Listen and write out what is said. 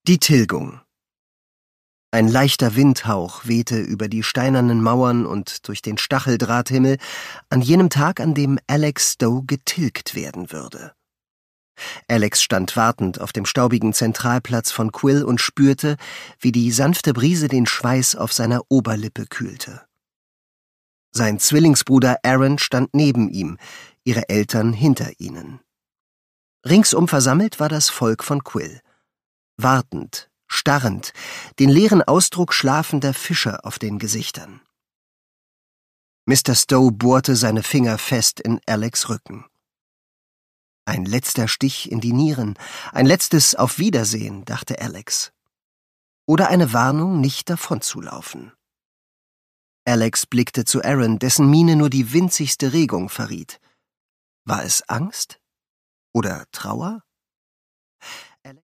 Die Tilgung. Ein leichter Windhauch wehte über die steinernen Mauern und durch den Stacheldrahthimmel an jenem Tag, an dem Alex Stowe getilgt werden würde. Alex stand wartend auf dem staubigen Zentralplatz von Quill und spürte, wie die sanfte Brise den Schweiß auf seiner Oberlippe kühlte. Sein Zwillingsbruder Aaron stand neben ihm, ihre Eltern hinter ihnen. Ringsum versammelt war das Volk von Quill. Wartend, starrend, den leeren Ausdruck schlafender Fischer auf den Gesichtern. Mr. Stowe bohrte seine Finger fest in Alex' Rücken. Ein letzter Stich in die Nieren, ein letztes Auf Wiedersehen, dachte Alex. Oder eine Warnung, nicht davonzulaufen. Alex blickte zu Aaron, dessen Miene nur die winzigste Regung verriet. War es Angst? Oder Trauer?